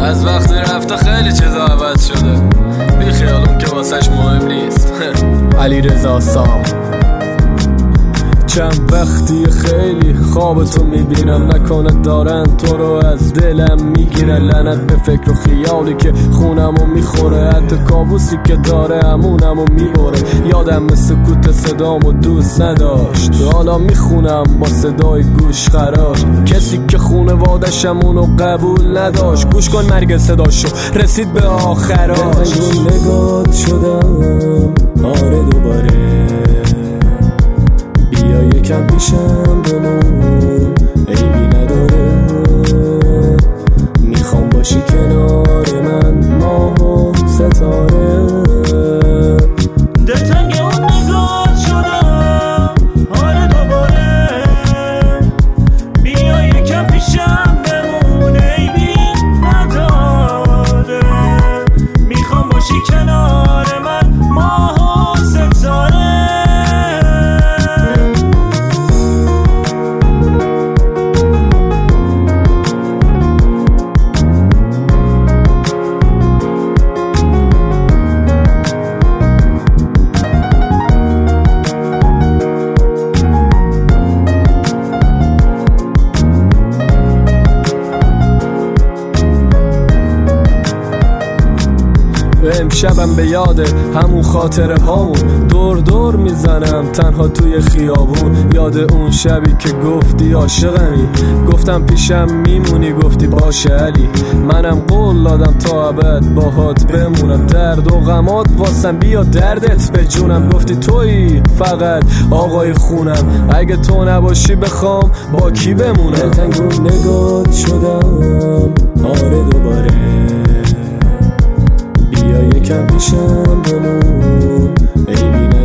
از وقتی رفته خیلی چیزا عوض شده، بی خیالون که واسش مهم نیست. علیرضا سام. چند وقتی خیلی خوابتو میبینم، نکنه دارن تو رو از دلم میگیرن. لعنت به فکر و خیالی که خونمو میخوره، حتی کابوسی که داره همونمو میبره. یادم سکوت صدامو دوست نداشت، حالا میخونم با صدای گوش خراش. کسی که خونوادشم اونو قبول نداشت، گوش کن مرگ صداشو رسید به آخراش. نگات شدم آره دوباره، بیا یکم پیشم بمون، عیبی نداره. میخوام باشی کنار من، ماه و ستاره. دلتنگ اون نگات شدم آره دوباره، بیا یکم پیشم بمون، عیبی نداره. میخوام باشی کنار من، ماه و ستاره. امشبم به یاد همون خاطره هامون دور دور میزنم تنها توی خیابون. یاد اون شبی که گفتی عاشقمی، گفتم پیشم میمونی، گفتی باشه علی. منم قول دادم تا ابد باهات بمونم، درد و غمات واسم بیا دردت به جونم. گفتی تویی فقط آقای خونم، اگه تو نباشی بخوام با کی بمونم. دلتنگ اون نگات شدم آره دوباره، بیا یکم پیشم بمون، عیبی